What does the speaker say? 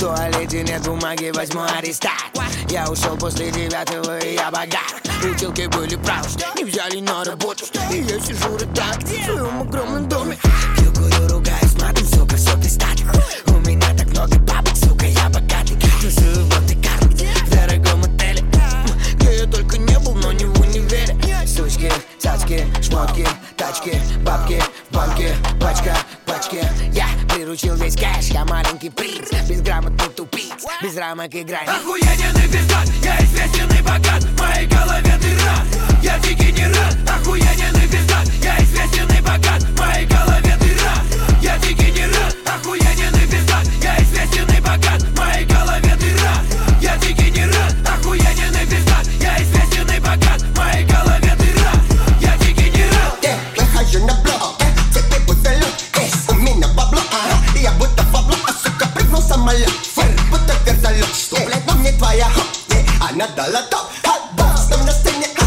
туалете нет бумаги, возьму арестат. Я ушел после 9-го, и я богат. Училки были правы, не взяли на работу. И я сижу рядом в своем огромном доме. Пью, курю, ругаюсь матом, сука, сотый статик. У меня так много бабок, сука, я богатый. Тусую в Монте-Карло, в дорогом отеле, где я только не был, но не в универе. Сучки, цацки, шмотки, тачки, бабки, в банке, пачка, пачки. Я приручил весь кэш, я маленький принц. Без грамотный тупиц, без рамок играй. Охуенный пиздат, я известен и богат. В моей голове дыра, я дегенерат. Охуенный пиздат, я известен и богат. В моей голове дыра, я дегенерат. Охуенный пиздат, я известен и богат. В моей голове дыра, я дегенерат. Охуенный пиздат, я известен и богат. В моей голове дыра, я дегенерат. Выхожу на блок, теперь бутылок. У меня бабло, я будто фабло. А сука, прыгнул самолет, будто вертолет. Что, блядь, но мне твоя хоп, она дала топ. Hotbox, но на сцене